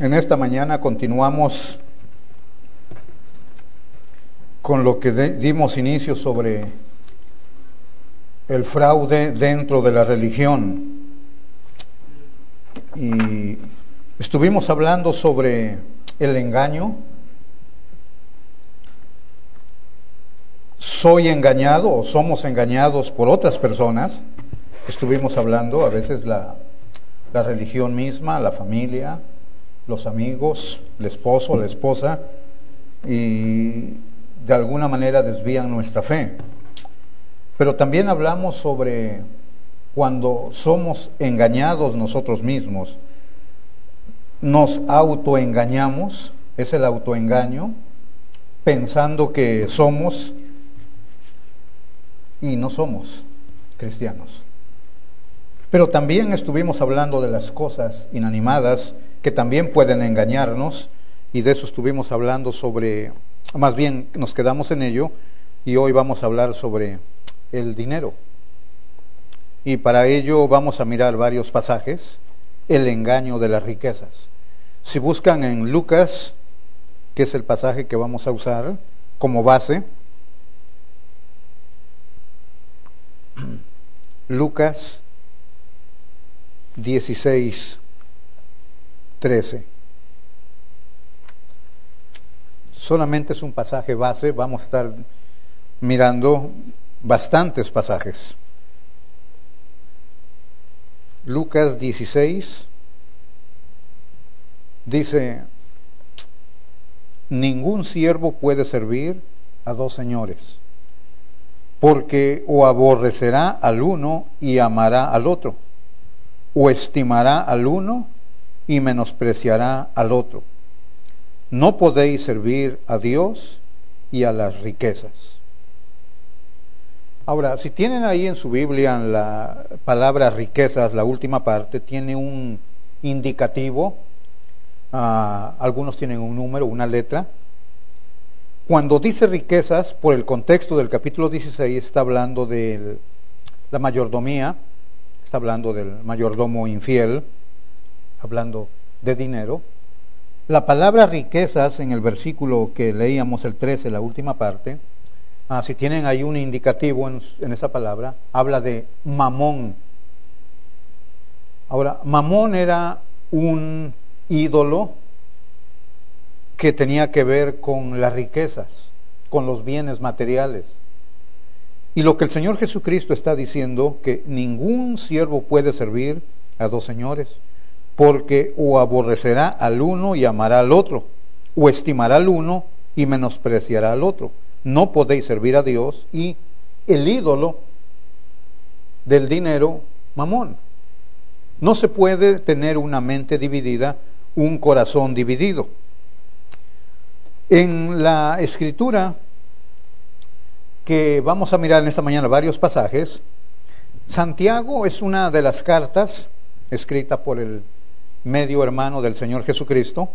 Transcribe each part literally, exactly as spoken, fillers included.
En esta mañana continuamos con lo que de, dimos inicio sobre el fraude dentro de la religión. Y estuvimos hablando sobre el engaño. Soy engañado o somos engañados por otras personas. Estuvimos hablando a veces la, la religión misma, la familia, los amigos, el esposo, la esposa, y de alguna manera desvían nuestra fe. Pero también hablamos sobre cuando somos engañados nosotros mismos, nos autoengañamos, es el autoengaño, pensando que somos y no somos cristianos. Pero también estuvimos hablando de las cosas inanimadas que también pueden engañarnos, y de eso estuvimos hablando sobre, más bien nos quedamos en ello, y hoy vamos a hablar sobre el dinero. Y para ello vamos a mirar varios pasajes, el engaño de las riquezas. Si buscan en Lucas, que es el pasaje que vamos a usar como base, Lucas dieciséis, trece. Solamente es un pasaje base, vamos a estar mirando bastantes pasajes. Lucas dieciséis dice: ningún siervo puede servir a dos señores, porque o aborrecerá al uno y amará al otro, o estimará al uno y menospreciará al otro. No podéis servir a Dios y a las riquezas. Ahora, si tienen ahí en su Biblia en la palabra riquezas, la última parte, tiene un indicativo, uh, algunos tienen un número, una letra. Cuando dice riquezas, por el contexto del capítulo dieciséis, está hablando de la mayordomía, está hablando del mayordomo infiel, hablando de dinero. La palabra riquezas en el versículo que leíamos, el trece, la última parte, ah, si tienen ahí un indicativo en, en esa palabra, habla de mamón. Ahora, mamón era un ídolo que tenía que ver con las riquezas, con los bienes materiales. Y lo que el Señor Jesucristo está diciendo, que ningún siervo puede servir a dos señores, porque o aborrecerá al uno y amará al otro, o estimará al uno y menospreciará al otro. No podéis servir a Dios y el ídolo del dinero, mamón. No se puede tener una mente dividida, un corazón dividido. En la Escritura, que vamos a mirar en esta mañana varios pasajes, Santiago es una de las cartas escrita por el medio hermano del Señor Jesucristo.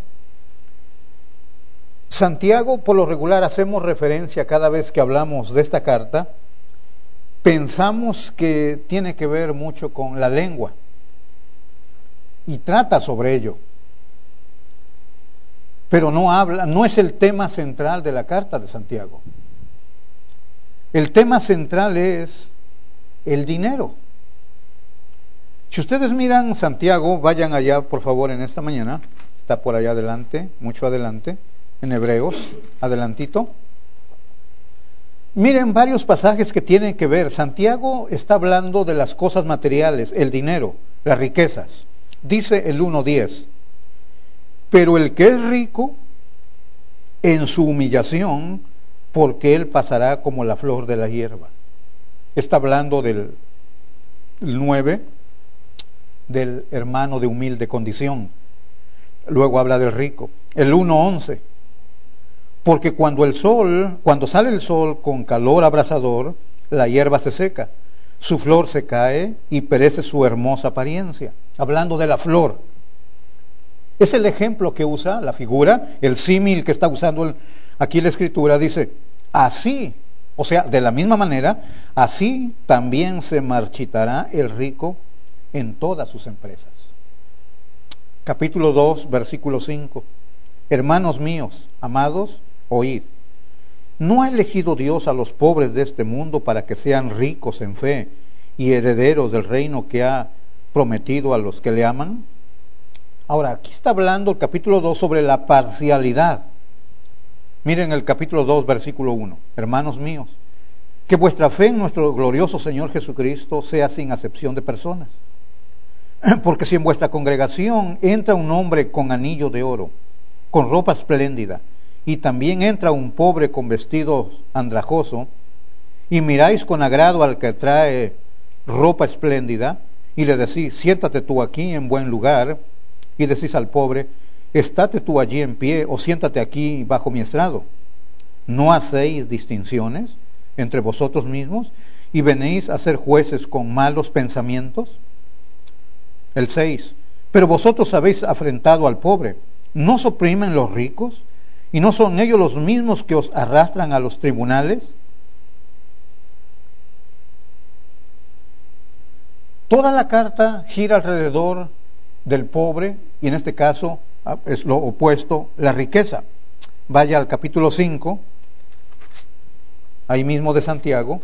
Santiago, por lo regular, hacemos referencia cada vez que hablamos de esta carta, pensamos que tiene que ver mucho con la lengua y trata sobre ello, pero no habla, no es el tema central de la carta de Santiago. El tema central es el dinero. Si ustedes miran Santiago, vayan allá por favor en esta mañana, está por allá adelante, mucho adelante, en Hebreos, adelantito. Miren varios pasajes que tienen que ver. Santiago está hablando de las cosas materiales, el dinero, las riquezas. Dice el uno diez: pero el que es rico en su humillación, porque él pasará como la flor de la hierba. Está hablando del nueve, del hermano de humilde condición. Luego habla del rico. El uno once: porque cuando el sol, cuando sale el sol con calor abrasador, la hierba se seca, su flor se cae y perece su hermosa apariencia. Hablando de la flor. Es el ejemplo que usa la figura, el símil que está usando el, aquí la Escritura. Dice, así, o sea, de la misma manera, así también se marchitará el rico en todas sus empresas. capítulo dos, versículo cinco. Hermanos míos, amados, oíd. ¿No ha elegido Dios a los pobres de este mundo para que sean ricos en fe y herederos del reino que ha prometido a los que le aman? Ahora, aquí está hablando el capítulo dos sobre la parcialidad. Miren el capítulo dos, versículo uno. Hermanos míos, que vuestra fe en nuestro glorioso Señor Jesucristo sea sin acepción de personas. Porque si en vuestra congregación entra un hombre con anillo de oro, con ropa espléndida, y también entra un pobre con vestido andrajoso, y miráis con agrado al que trae ropa espléndida, y le decís, siéntate tú aquí en buen lugar, y decís al pobre, estate tú allí en pie, o siéntate aquí bajo mi estrado. ¿No hacéis distinciones entre vosotros mismos, y venís a ser jueces con malos pensamientos? El seis. Pero vosotros habéis afrentado al pobre. ¿No os oprimen los ricos? ¿Y no son ellos los mismos que os arrastran a los tribunales? Toda la carta gira alrededor del pobre, y en este caso es lo opuesto, la riqueza. Vaya al capítulo cinco, ahí mismo de Santiago.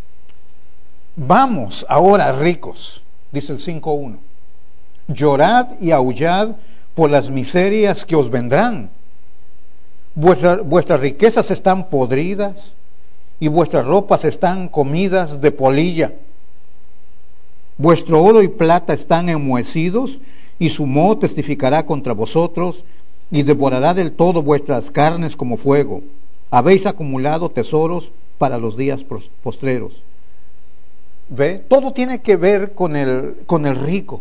Vamos ahora, ricos, dice el cinco uno. Llorad y aullad por las miserias que os vendrán. Vuestra, vuestras riquezas están podridas y vuestras ropas están comidas de polilla. Vuestro oro y plata están enmohecidos y su moho testificará contra vosotros y devorará del todo vuestras carnes como fuego. Habéis acumulado tesoros para los días postreros. ¿Ve? Todo tiene que ver con el, con el rico.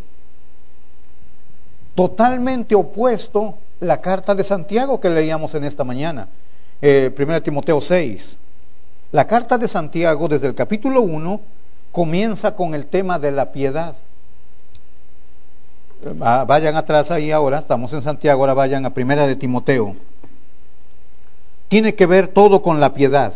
Totalmente opuesto la carta de Santiago que leíamos en esta mañana, eh, primera Timoteo seis. La carta de Santiago desde el capítulo uno comienza con el tema de la piedad. Ah, vayan atrás ahí ahora, estamos en Santiago, ahora vayan a primera de Timoteo. Tiene que ver todo con la piedad.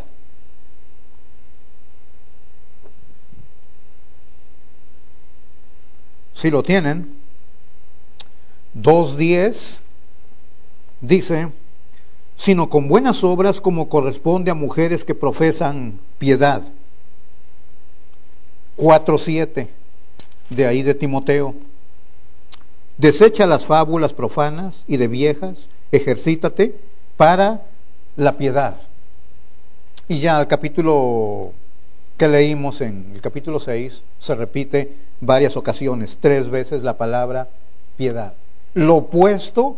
Si lo tienen, dos diez dice, sino con buenas obras como corresponde a mujeres que profesan piedad. cuatro siete de ahí de Timoteo. Desecha las fábulas profanas y de viejas, ejercítate para la piedad. Y ya el capítulo que leímos en el capítulo seis se repite varias ocasiones, tres veces la palabra piedad. Lo opuesto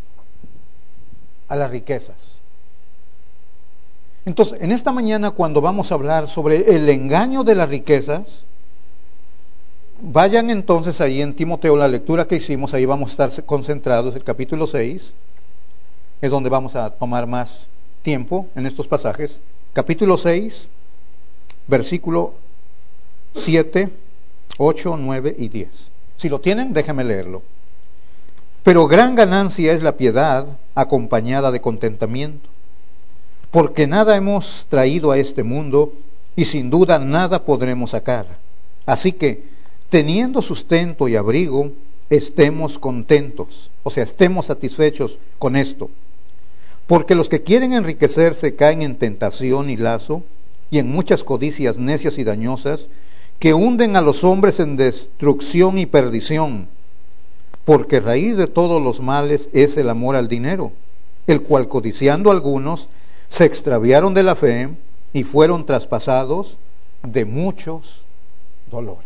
a las riquezas. Entonces, en esta mañana cuando vamos a hablar sobre el engaño de las riquezas, vayan entonces ahí en Timoteo, la lectura que hicimos, ahí vamos a estar concentrados, el capítulo seis, es donde vamos a tomar más tiempo en estos pasajes. Capítulo seis, versículo siete, ocho, nueve y diez. Si lo tienen, déjenme leerlo. Pero gran ganancia es la piedad acompañada de contentamiento, porque nada hemos traído a este mundo y sin duda nada podremos sacar. Así que, teniendo sustento y abrigo, estemos contentos, o sea, estemos satisfechos con esto. Porque los que quieren enriquecerse caen en tentación y lazo, y en muchas codicias necias y dañosas, que hunden a los hombres en destrucción y perdición. Porque raíz de todos los males es el amor al dinero, el cual codiciando algunos, se extraviaron de la fe y fueron traspasados de muchos dolores.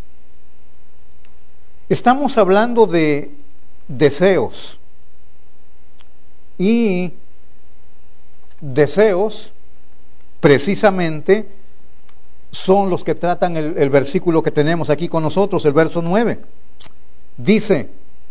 Estamos hablando de deseos, y deseos precisamente son los que tratan el, el versículo que tenemos aquí con nosotros, el verso nueve. Dice,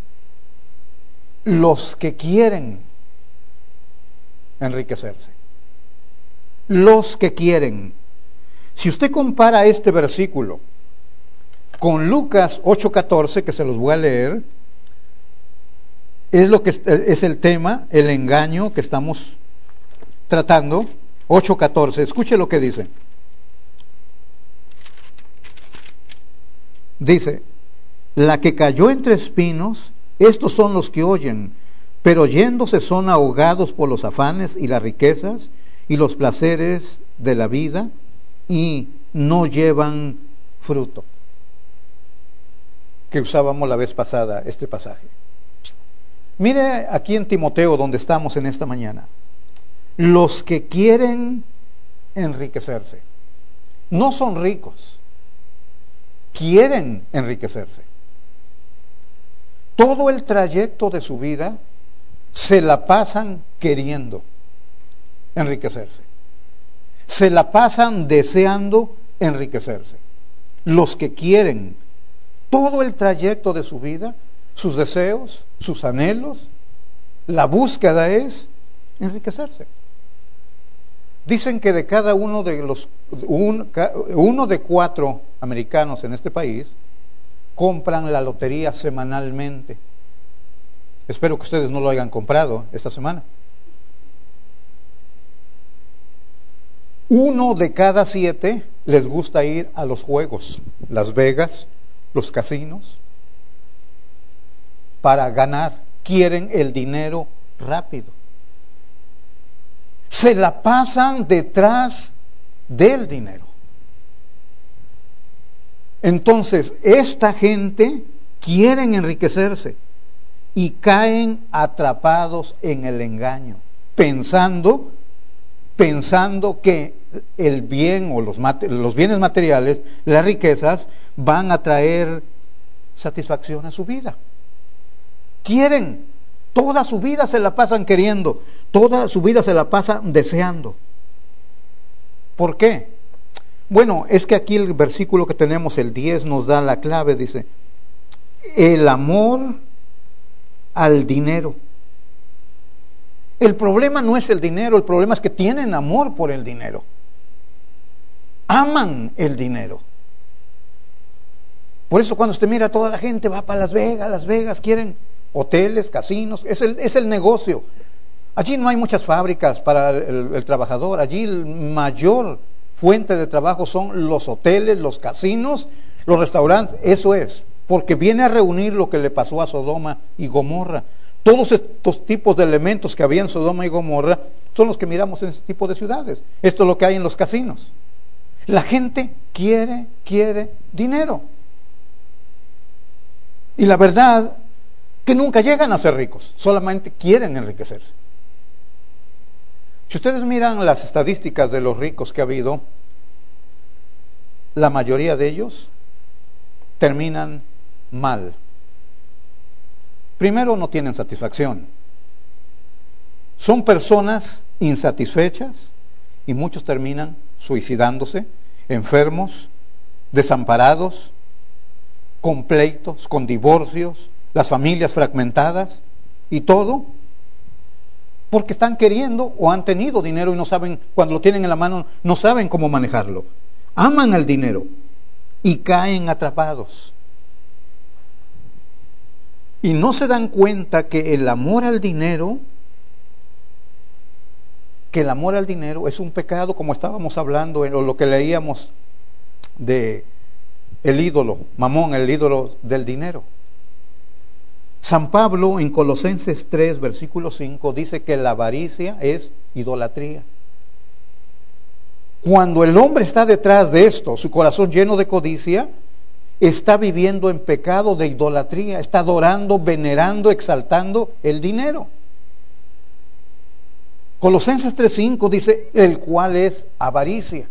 los que quieren enriquecerse. Los que quieren. Si usted compara este versículo con Lucas ocho catorce, que se los voy a leer, es lo que es el tema, el engaño que estamos tratando. ocho catorce, escuche lo que dice. Dice, la que cayó entre espinos Estos son los que oyen, pero yéndose son ahogados por los afanes y las riquezas y los placeres de la vida y no llevan fruto. Que usábamos la vez pasada este pasaje. Mire aquí en Timoteo, donde estamos en esta mañana. Los que quieren enriquecerse no son ricos, quieren enriquecerse. Todo el trayecto de su vida se la pasan queriendo enriquecerse. Se la pasan deseando enriquecerse. Los que quieren, todo el trayecto de su vida, sus deseos, sus anhelos, la búsqueda es enriquecerse. Dicen que de cada uno de los un, uno de cuatro americanos en este país compran la lotería semanalmente. Espero que ustedes no lo hayan comprado esta semana. Uno de cada siete les gusta ir a los juegos, Las Vegas, los casinos, para ganar. Quieren el dinero rápido. Se la pasan detrás del dinero. Entonces, esta gente quieren enriquecerse y caen atrapados en el engaño, pensando, pensando que el bien o los, los bienes materiales, las riquezas, van a traer satisfacción a su vida. Quieren, toda su vida se la pasan queriendo, toda su vida se la pasan deseando. ¿Por qué? Bueno, es que aquí el versículo que tenemos, el diez, nos da la clave, dice, el amor al dinero. El problema no es el dinero, el problema es que tienen amor por el dinero. Aman el dinero. Por eso cuando usted mira, toda la gente va para Las Vegas, Las Vegas, quieren hoteles, casinos, es el, es el negocio. Allí no hay muchas fábricas para el, el, el trabajador, allí el mayor fuente de trabajo son los hoteles, los casinos, los restaurantes, eso es, porque viene a reunir lo que le pasó a Sodoma y Gomorra. Todos estos tipos de elementos que había en Sodoma y Gomorra son los que miramos en este tipo de ciudades. Esto es lo que hay en los casinos. La gente quiere, quiere dinero. Y la verdad que nunca llegan a ser ricos, solamente quieren enriquecerse. Si ustedes miran las estadísticas de los ricos que ha habido, la mayoría de ellos terminan mal. Primero, no tienen satisfacción. Son personas insatisfechas y muchos terminan suicidándose, enfermos, desamparados, con pleitos, con divorcios, las familias fragmentadas y todo porque están queriendo o han tenido dinero y no saben, cuando lo tienen en la mano, no saben cómo manejarlo. Aman al dinero y caen atrapados. Y no se dan cuenta que el amor al dinero, que el amor al dinero es un pecado, como estábamos hablando en lo que leíamos de el ídolo, Mamón, el ídolo del dinero. San Pablo en Colosenses tres, versículo cinco, dice que la avaricia es idolatría. Cuando el hombre está detrás de esto, su corazón lleno de codicia, está viviendo en pecado de idolatría, está adorando, venerando, exaltando el dinero. Colosenses tres cinco dice, el cual es avaricia.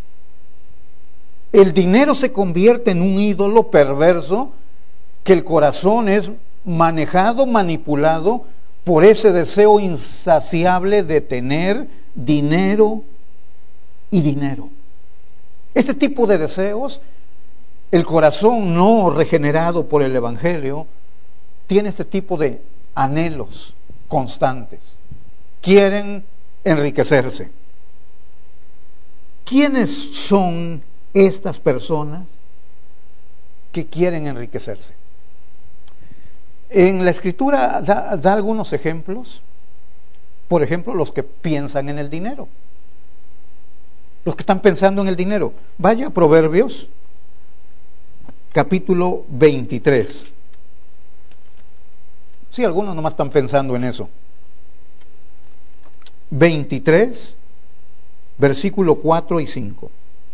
El dinero se convierte en un ídolo perverso que el corazón es manejado, manipulado por ese deseo insaciable de tener dinero y dinero. Este tipo de deseos, el corazón no regenerado por el Evangelio, tiene este tipo de anhelos constantes. Quieren enriquecerse. ¿Quiénes son estas personas que quieren enriquecerse? En la Escritura da, da algunos ejemplos. Por ejemplo, los que piensan en el dinero. Los que están pensando en el dinero. Vaya a Proverbios, capítulo veintitrés. Sí, algunos nomás están pensando en eso. veintitrés, versículo cuatro y cinco.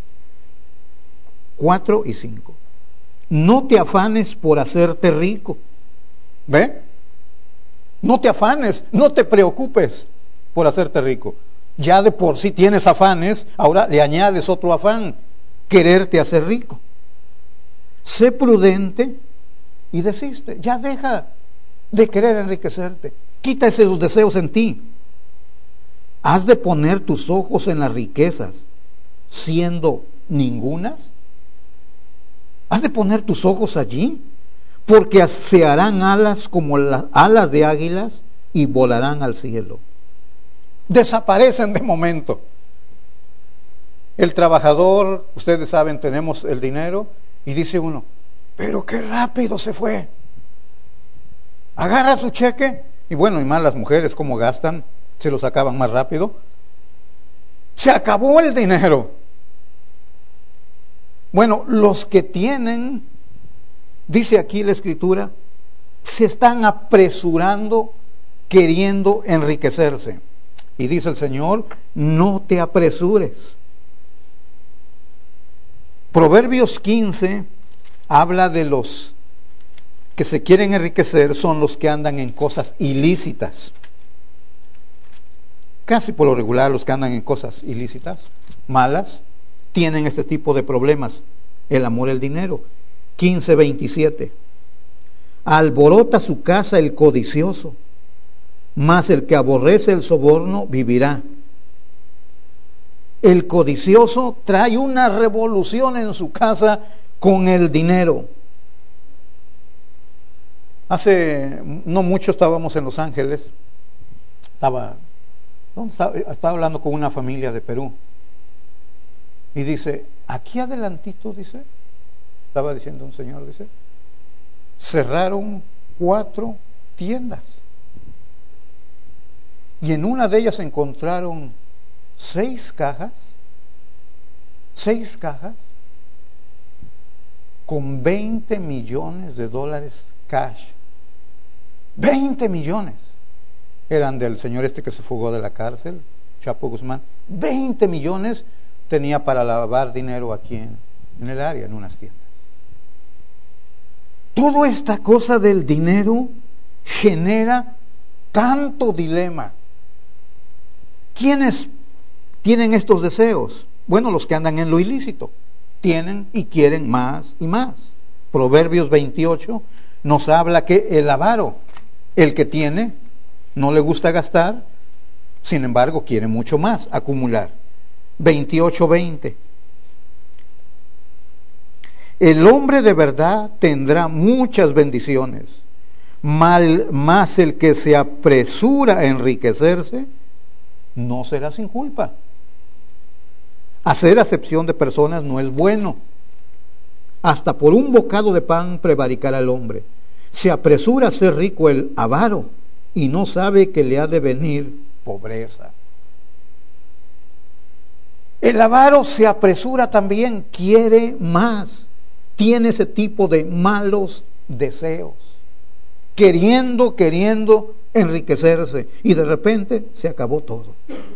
cuatro y cinco. No te afanes por hacerte rico. ¿Ve? No te afanes, no te preocupes por hacerte rico. Ya de por sí tienes afanes, ahora le añades otro afán, quererte hacer rico. Sé prudente y desiste. Ya deja de querer enriquecerte. Quita esos deseos en ti. ¿Has de poner tus ojos en las riquezas, siendo ningunas? ¿Has de poner tus ojos allí? Porque se harán alas como las alas de águilas y volarán al cielo. Desaparecen de momento. El trabajador, ustedes saben, tenemos el dinero y dice uno, pero qué rápido se fue. Agarra su cheque y bueno, y más las mujeres como gastan, se los acaban más rápido. Se acabó el dinero. Bueno, los que tienen, dice aquí la Escritura, se están apresurando queriendo enriquecerse. Y dice el Señor, no te apresures. Proverbios quince habla de los que se quieren enriquecer, son los que andan en cosas ilícitas. Casi por lo regular los que andan en cosas ilícitas, malas, tienen este tipo de problemas. El amor, el dinero. quince veintisiete. Alborota su casa el codicioso, mas el que aborrece el soborno vivirá. El codicioso trae una revolución en su casa con el dinero. Hace no mucho estábamos en Los Ángeles. Estaba, ¿dónde estaba? Estaba hablando con una familia de Perú. Y dice, aquí adelantito, dice, estaba diciendo un señor, dice, cerraron cuatro tiendas. Y en una de ellas encontraron seis cajas, seis cajas, con veinte millones de dólares cash. veinte millones. Eran del señor este que se fugó de la cárcel, Chapo Guzmán. veinte millones tenía para lavar dinero aquí en, en el área, en unas tiendas. Toda esta cosa del dinero genera tanto dilema. ¿Quiénes tienen estos deseos? Bueno, los que andan en lo ilícito. Tienen y quieren más y más. Proverbios veintiocho nos habla que el avaro, el que tiene, no le gusta gastar, sin embargo quiere mucho más, acumular. veintiocho veinte. El hombre de verdad tendrá muchas bendiciones, mal, más el que se apresura a enriquecerse no será sin culpa. Hacer acepción de personas no es bueno. Hasta por un bocado de pan prevaricará el hombre. Se apresura a ser rico el avaro y no sabe que le ha de venir pobreza. El avaro se apresura también, quiere más. Tiene ese tipo de malos deseos. Queriendo, queriendo enriquecerse. Y de repente se acabó todo.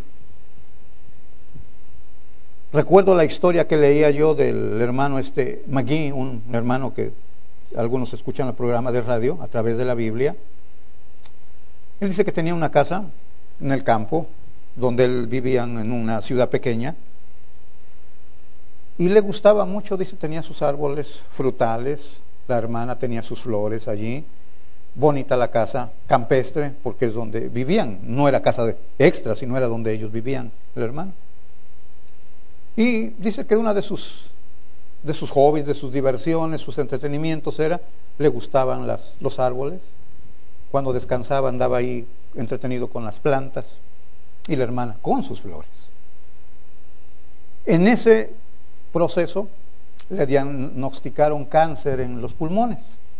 Recuerdo la historia que leía yo del hermano este McGee, un hermano que algunos escuchan el programa de radio a través de la Biblia. Él dice que tenía una casa en el campo, donde él vivía en una ciudad pequeña. Y le gustaba mucho, dice, tenía sus árboles frutales, la hermana tenía sus flores allí, bonita la casa, campestre, porque es donde vivían, no era casa de extra, sino era donde ellos vivían, el hermano. Y dice que una de sus, de sus hobbies, de sus diversiones, sus entretenimientos era, le gustaban las, los árboles, cuando descansaba andaba ahí entretenido con las plantas, y la hermana con sus flores. En ese proceso le diagnosticaron cáncer en los pulmones.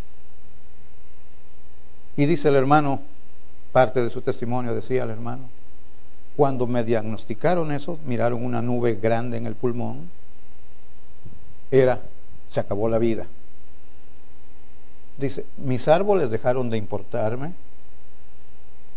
Y dice el hermano, parte de su testimonio decía el hermano, cuando me diagnosticaron eso, miraron una nube grande en el pulmón, era, se acabó la vida. Dice, mis árboles dejaron de importarme,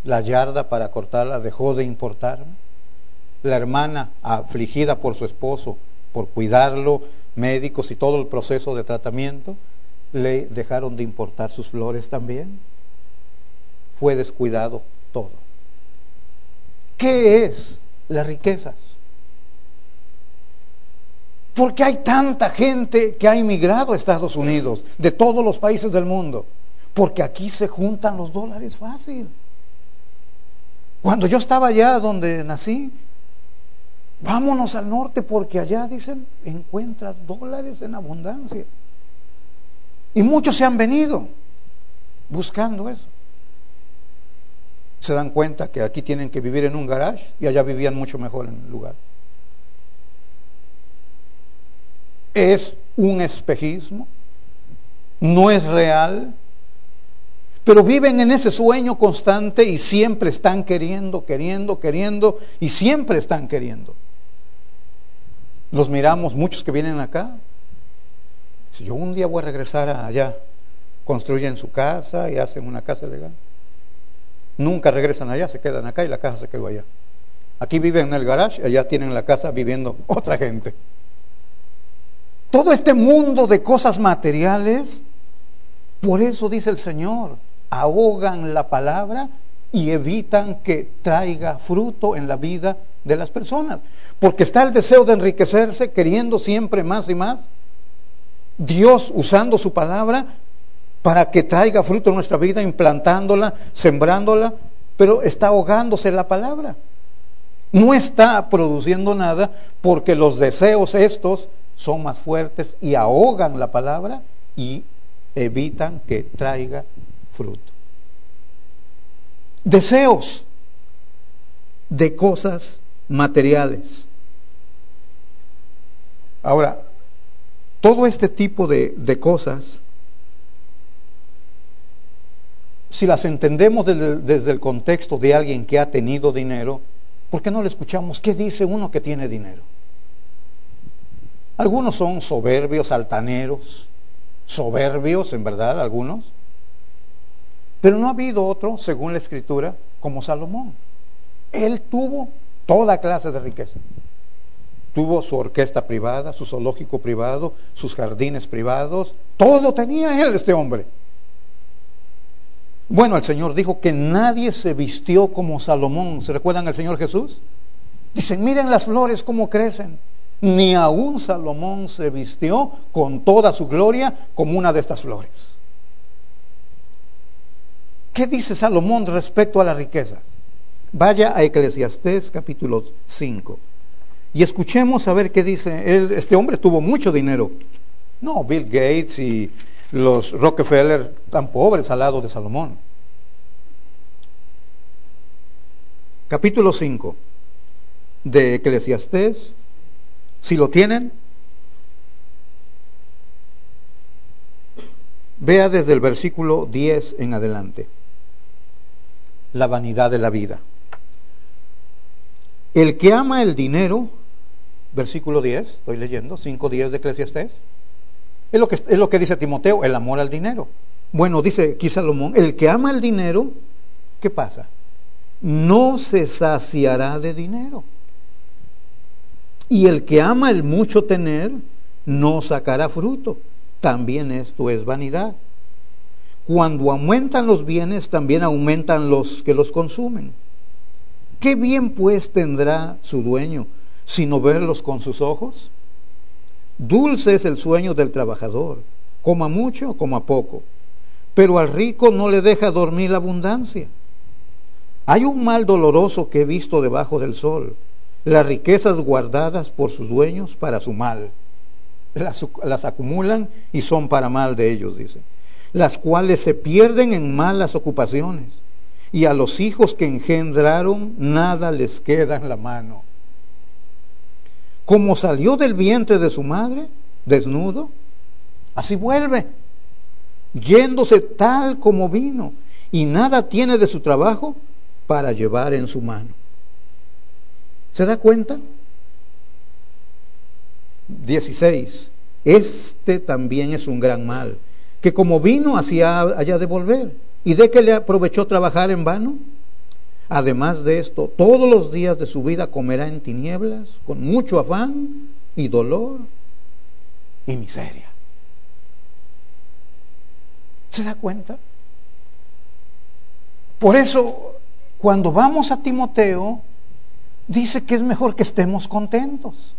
la yarda para cortarla dejó de importarme. La hermana, afligida por su esposo, por cuidarlo, médicos y todo el proceso de tratamiento, le dejaron de importar sus flores también. Fue descuidado todo. ¿Qué es las riquezas? ¿Por qué hay tanta gente que ha emigrado a Estados Unidos, de todos los países del mundo? Porque aquí se juntan los dólares fácil. Cuando yo estaba allá donde nací, vámonos al norte porque allá, dicen, encuentras dólares en abundancia. Y muchos se han venido buscando eso. Se dan cuenta que aquí tienen que vivir en un garage y allá vivían mucho mejor en el lugar. Es un espejismo, no es real, pero viven en ese sueño constante y siempre están queriendo, queriendo, queriendo y siempre están queriendo. Los miramos, muchos que vienen acá. Si yo un día voy a regresar allá, construyen su casa y hacen una casa legal. Nunca regresan allá, se quedan acá y la casa se quedó allá. Aquí viven en el garage, allá tienen la casa viviendo otra gente. Todo este mundo de cosas materiales, por eso dice el Señor, ahogan la palabra y evitan que traiga fruto en la vida de las personas. Porque está el deseo de enriquecerse, queriendo siempre más y más. Dios usando su palabra para que traiga fruto en nuestra vida, implantándola, sembrándola, pero está ahogándose la palabra. No está produciendo nada porque los deseos estos son más fuertes y ahogan la palabra y evitan que traiga fruto. Deseos de cosas materiales. Ahora, todo este tipo de, de cosas, si las entendemos desde, desde el contexto de alguien que ha tenido dinero, ¿por qué no le escuchamos qué dice uno que tiene dinero? Algunos son soberbios, altaneros, soberbios en verdad, algunos. Pero no ha habido otro, según la Escritura, como Salomón. Él tuvo toda clase de riqueza. Tuvo su orquesta privada, su zoológico privado, sus jardines privados. Todo tenía él, este hombre. Bueno, el Señor dijo que nadie se vistió como Salomón. ¿Se recuerdan al Señor Jesús? Dicen, miren las flores cómo crecen. Ni aún Salomón se vistió con toda su gloria como una de estas flores. ¿Qué dice Salomón respecto a la riqueza? Vaya a Eclesiastés capítulo cinco y escuchemos a ver qué dice. Él, este hombre tuvo mucho dinero. No, Bill Gates y los Rockefeller tan pobres al lado de Salomón. Capítulo cinco de Eclesiastés. Si lo tienen, vea desde el versículo diez en adelante. La vanidad de la vida. El que ama el dinero, versículo diez, estoy leyendo, cinco diez de Eclesiastés, es lo que, es lo que dice Timoteo, el amor al dinero. Bueno, dice aquí Salomón, el que ama el dinero, ¿qué pasa? No se saciará de dinero. Y el que ama el mucho tener, no sacará fruto. También esto es vanidad. Cuando aumentan los bienes, también aumentan los que los consumen. ¿Qué bien pues tendrá su dueño, sino verlos con sus ojos? Dulce es el sueño del trabajador, coma mucho, coma poco, pero al rico no le deja dormir la abundancia. Hay un mal doloroso que he visto debajo del sol, las riquezas guardadas por sus dueños para su mal. Las, las acumulan y son para mal de ellos, dice. Las cuales se pierden en malas ocupaciones, y a los hijos que engendraron nada les queda en la mano. Como salió del vientre de su madre, desnudo, así vuelve, yéndose tal como vino, y nada tiene de su trabajo para llevar en su mano. ¿Se da cuenta? dieciséis. Este también es un gran mal, que como vino hacia allá de volver. ¿Y de qué le aprovechó trabajar en vano? Además de esto, todos los días de su vida comerá en tinieblas, con mucho afán y dolor y miseria. ¿Se da cuenta? Por eso, cuando vamos a Timoteo, dice que es mejor que estemos contentos.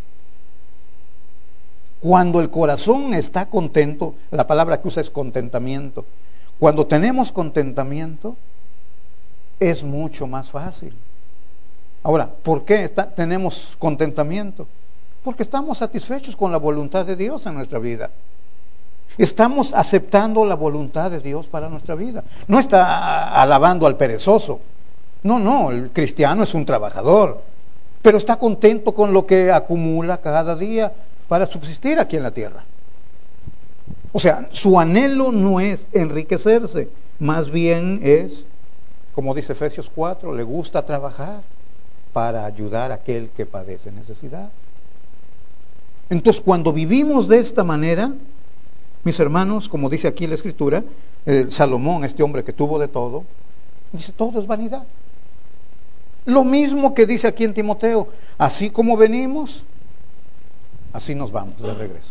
Cuando el corazón está contento, la palabra que usa es contentamiento. Cuando tenemos contentamiento, es mucho más fácil. Ahora, ¿por qué está, tenemos contentamiento? Porque estamos satisfechos con la voluntad de Dios en nuestra vida. Estamos aceptando la voluntad de Dios para nuestra vida. No está alabando al perezoso. No, no, el cristiano es un trabajador, pero está contento con lo que acumula cada día para subsistir aquí en la tierra. O sea, su anhelo no es enriquecerse, más bien es, como dice Efesios cuatro, le gusta trabajar para ayudar a aquel que padece necesidad. Entonces, cuando vivimos de esta manera, mis hermanos, como dice aquí la Escritura, eh, Salomón, este hombre que tuvo de todo, dice, todo es vanidad. Lo mismo que dice aquí en Timoteo, así como venimos, así nos vamos de regreso.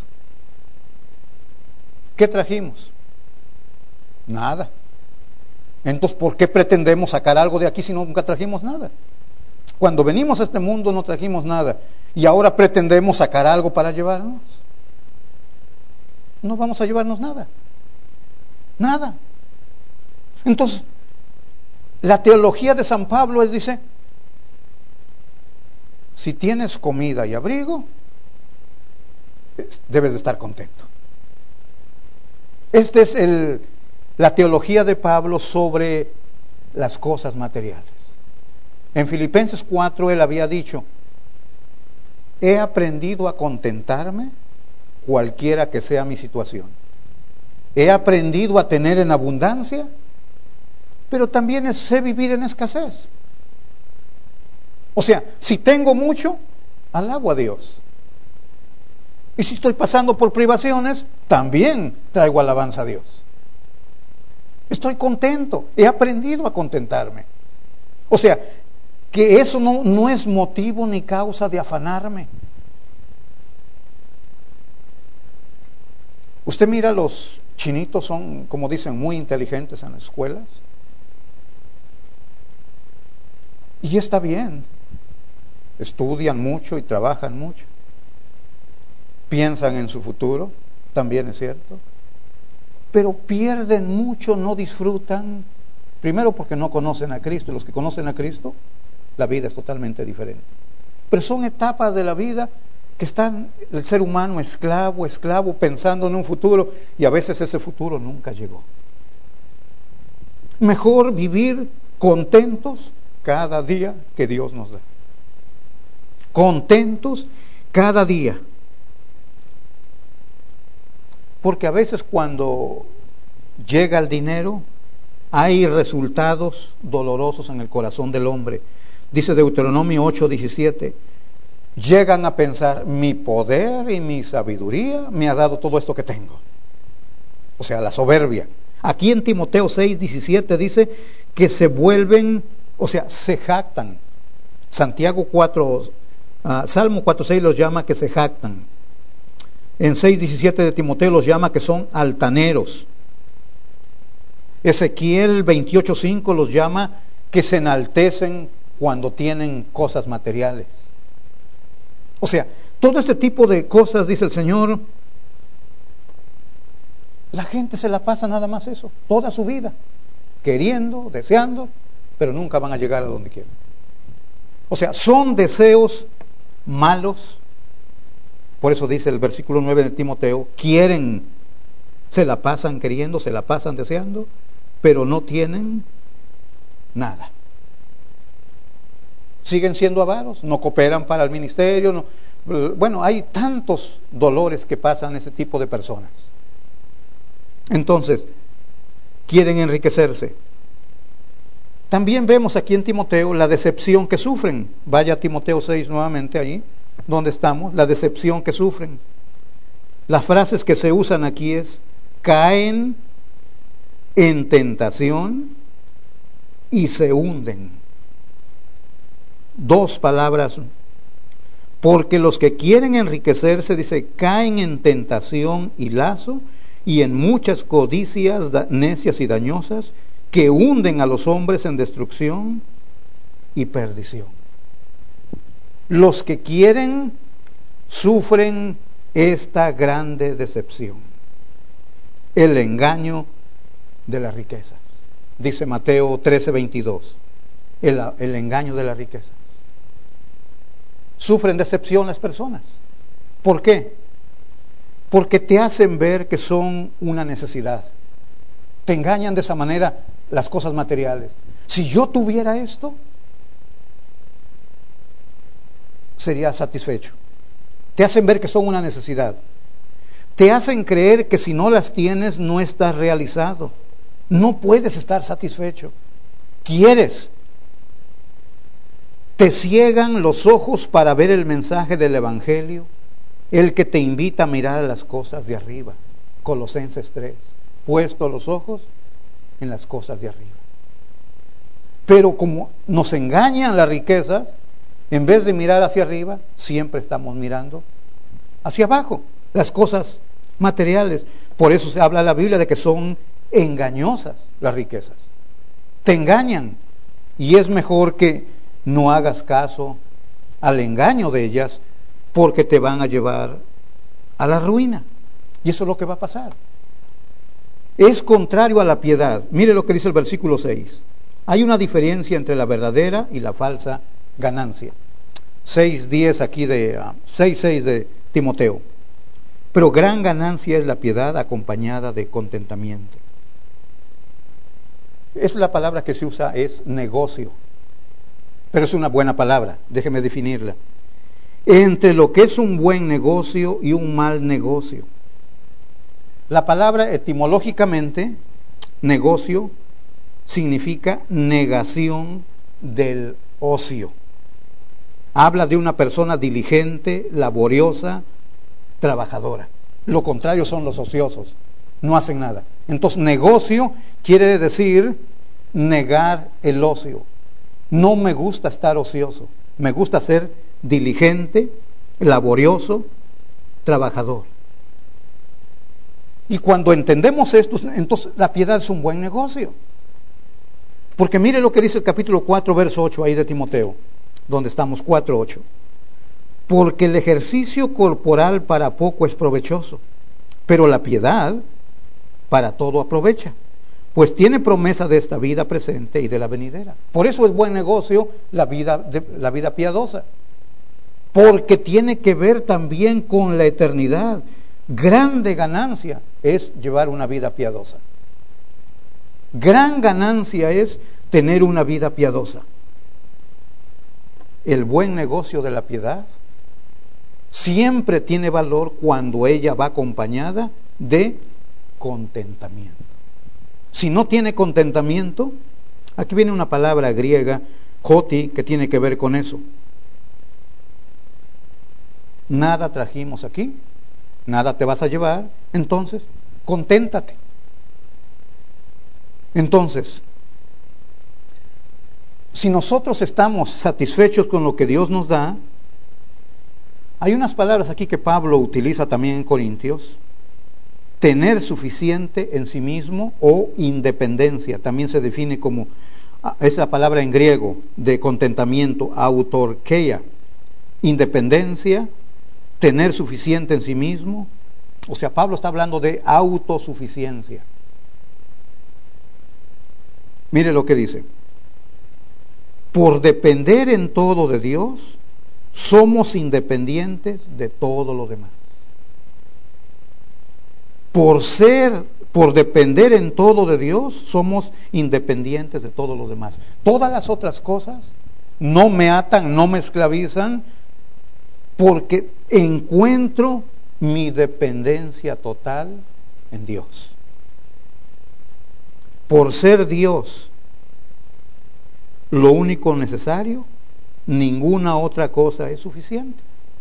¿Qué trajimos? Nada. Entonces, ¿por qué pretendemos sacar algo de aquí si nunca trajimos nada? Cuando venimos a este mundo no trajimos nada y ahora pretendemos sacar algo para llevarnos. No vamos a llevarnos nada. Nada. Entonces, la teología de San Pablo es, dice, si tienes comida y abrigo, debes de estar contento. Esta es el, la teología de Pablo sobre las cosas materiales. En Filipenses cuatro él había dicho, he aprendido a contentarme cualquiera que sea mi situación. He aprendido a tener en abundancia, pero también sé vivir en escasez. O sea, si tengo mucho, alabo a Dios. Y si estoy pasando por privaciones, también traigo alabanza a Dios. Estoy contento, he aprendido a contentarme. O sea, que eso no, no es motivo ni causa de afanarme. Usted mira, los chinitos son, como dicen, muy inteligentes en las escuelas. Y está bien. Estudian mucho y trabajan mucho. Piensan en su futuro, también es cierto. Pero pierden mucho, no disfrutan. Primero porque no conocen a Cristo. Y los que conocen a Cristo, la vida es totalmente diferente. Pero son etapas de la vida que están el ser humano esclavo, esclavo, pensando en un futuro, y a veces ese futuro nunca llegó. Mejor vivir contentos cada día que Dios nos da. Contentos cada día. Porque a veces cuando llega el dinero, hay resultados dolorosos en el corazón del hombre. Dice Deuteronomio ocho diecisiete, llegan a pensar, mi poder y mi sabiduría me ha dado todo esto que tengo. O sea, la soberbia. Aquí en Timoteo seis diecisiete dice que se vuelven, o sea, se jactan. Santiago cuatro, uh, Salmo cuatro seis los llama que se jactan. En seis diecisiete de Timoteo los llama que son altaneros. Ezequiel veintiocho cinco los llama que se enaltecen cuando tienen cosas materiales. O sea, todo este tipo de cosas, dice el Señor, la gente se la pasa nada más eso, toda su vida, queriendo, deseando, pero nunca van a llegar a donde quieren. O sea, son deseos malos. Por eso dice el versículo nueve de Timoteo, quieren, se la pasan queriendo, se la pasan deseando, pero no tienen nada. Siguen siendo avaros, no cooperan para el ministerio. No, bueno, hay tantos dolores que pasan ese tipo de personas. Entonces, quieren enriquecerse. También vemos aquí en Timoteo la decepción que sufren. Vaya a Timoteo seis nuevamente allí, donde estamos, la decepción que sufren. Las frases que se usan aquí es, caen en tentación y se hunden. dos palabras. Porque los que quieren enriquecerse, dice, caen en tentación y lazo y en muchas codicias necias y dañosas que hunden a los hombres en destrucción y perdición. Los que quieren sufren esta grande decepción, el engaño de las riquezas. Dice Mateo trece veintidós, el, el engaño de las riquezas. Sufren decepción las personas. ¿Por qué? Porque te hacen ver que son una necesidad. Te engañan de esa manera las cosas materiales. Si yo tuviera esto, sería satisfecho. Te hacen ver que son una necesidad. Te hacen creer que si no las tienes no estás realizado. No puedes estar satisfecho. Quieres. Te ciegan los ojos para ver el mensaje del Evangelio, el que te invita a mirar las cosas de arriba. Colosenses tres. Puesto los ojos en las cosas de arriba. Pero como nos engañan las riquezas, en vez de mirar hacia arriba, siempre estamos mirando hacia abajo, las cosas materiales. Por eso se habla en la Biblia de que son engañosas las riquezas. Te engañan y es mejor que no hagas caso al engaño de ellas porque te van a llevar a la ruina. Y eso es lo que va a pasar. Es contrario a la piedad. Mire lo que dice el versículo seis. Hay una diferencia entre la verdadera y la falsa ganancia. seis diez aquí de uh, seis seis de Timoteo. Pero gran ganancia es la piedad acompañada de contentamiento. Es la palabra que se usa, es negocio. Pero es una buena palabra, déjeme definirla. Entre lo que es un buen negocio y un mal negocio. La palabra etimológicamente, negocio, significa negación del ocio. Habla de una persona diligente, laboriosa, trabajadora. Lo contrario son los ociosos, no hacen nada. Entonces, negocio quiere decir negar el ocio. No me gusta estar ocioso, me gusta ser diligente, laborioso, trabajador. Y cuando entendemos esto, entonces la piedad es un buen negocio. Porque mire lo que dice el capítulo cuatro, verso ocho ahí de Timoteo, donde estamos, cuatro ocho. Porque el ejercicio corporal para poco es provechoso, pero la piedad para todo aprovecha, pues tiene promesa de esta vida presente y de la venidera. Por eso es buen negocio la vida, de, la vida piadosa, porque tiene que ver también con la eternidad. Grande ganancia es llevar una vida piadosa. Gran ganancia es tener una vida piadosa. El buen negocio de la piedad siempre tiene valor cuando ella va acompañada de contentamiento. Si no tiene contentamiento, aquí viene una palabra griega, joti, que tiene que ver con eso. Nada trajimos aquí, nada te vas a llevar, entonces, conténtate. Entonces, si nosotros estamos satisfechos con lo que Dios nos da, hay unas palabras aquí que Pablo utiliza también en Corintios. Tener suficiente en sí mismo o independencia, también se define como, es la palabra en griego de contentamiento, autorkeia, independencia, tener suficiente en sí mismo. O sea, Pablo está hablando de autosuficiencia. Mire lo que dice. Por depender en todo de Dios, somos independientes de todo lo demás. Por ser, por depender en todo de Dios, somos independientes de todos los demás. Todas las otras cosas no me atan, no me esclavizan, porque encuentro mi dependencia total en Dios. Por ser Dios lo único necesario, ninguna otra cosa es suficiente.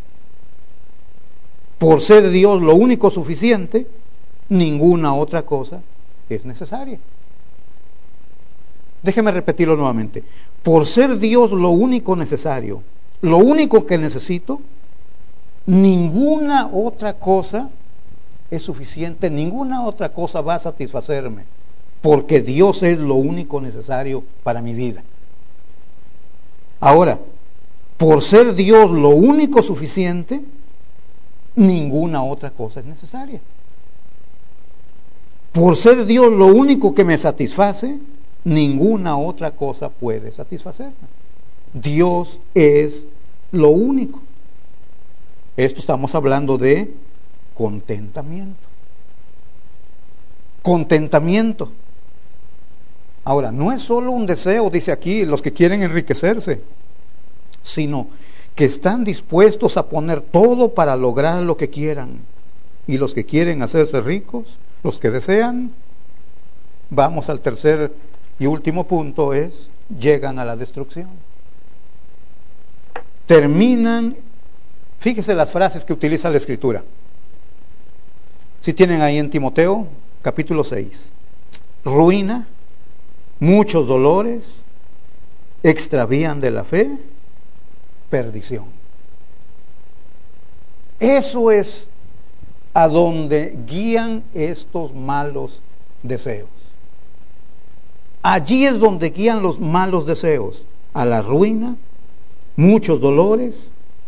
Por ser Dios lo único suficiente, ninguna otra cosa es necesaria. Déjeme repetirlo nuevamente. por ser Dios lo único necesario, lo único que necesito, ninguna otra cosa es suficiente, ninguna otra cosa va a satisfacerme, porque Dios es lo único necesario para mi vida. Ahora, por ser Dios lo único suficiente, ninguna otra cosa es necesaria. Por ser Dios lo único que me satisface, ninguna otra cosa puede satisfacerme. Dios es lo único. Esto estamos hablando de contentamiento. Contentamiento. Ahora, no es solo un deseo, dice aquí, los que quieren enriquecerse, sino que están dispuestos a poner todo para lograr lo que quieran. Y los que quieren hacerse ricos, los que desean, vamos al tercer y último punto, es, llegan a la destrucción. Terminan, fíjese las frases que utiliza la Escritura. Si tienen ahí en Timoteo, capítulo seis. Ruina, muchos dolores, extravían de la fe, perdición. Eso es a donde guían estos malos deseos. Allí es donde guían los malos deseos, a la ruina, muchos dolores,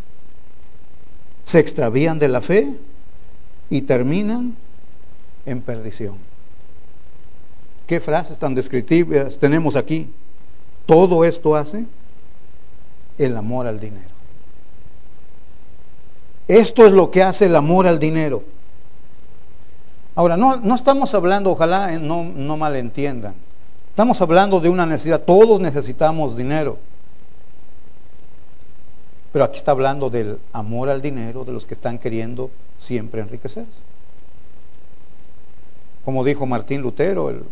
se extravían de la fe y terminan en perdición. ¿Qué frases tan descriptivas tenemos aquí? Todo esto hace el amor al dinero. Esto es lo que hace el amor al dinero. Ahora, no, no estamos hablando, ojalá no, no malentiendan, estamos hablando de una necesidad, todos necesitamos dinero. Pero aquí está hablando del amor al dinero de los que están queriendo siempre enriquecerse. Como dijo Martín Lutero, el,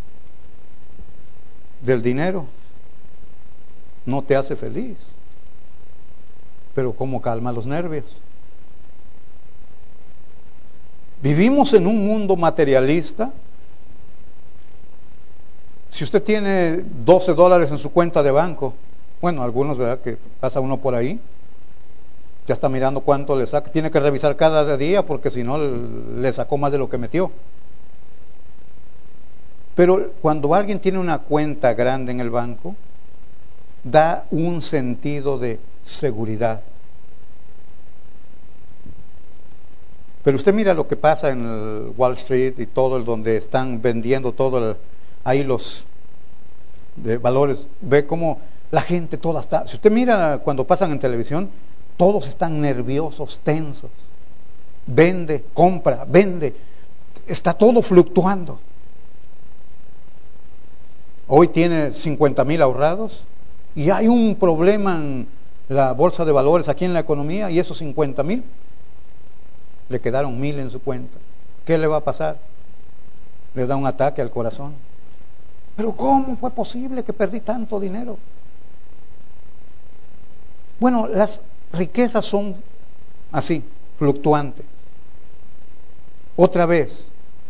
del dinero no te hace feliz, pero como calma los nervios. Vivimos en un mundo materialista. Si usted tiene doce dólares en su cuenta de banco, bueno, algunos, ¿verdad?, que pasa uno por ahí, ya está mirando cuánto le saca, tiene que revisar cada día porque si no le sacó más de lo que metió. Pero cuando alguien tiene una cuenta grande en el banco, da un sentido de seguridad. Pero usted mira lo que pasa en el Wall Street y todo el donde están vendiendo todo el, ahí los de valores, ve cómo la gente toda está, si usted mira cuando pasan en televisión, todos están nerviosos, tensos. Vende, compra, vende, está todo fluctuando. Hoy tiene cincuenta mil ahorrados y hay un problema en la bolsa de valores aquí en la economía y esos cincuenta mil le quedaron mil en su cuenta. ¿Qué le va a pasar? Le da un ataque al corazón. ¿Pero cómo fue posible que perdí tanto dinero? Bueno, las riquezas son así, fluctuantes. Otra vez,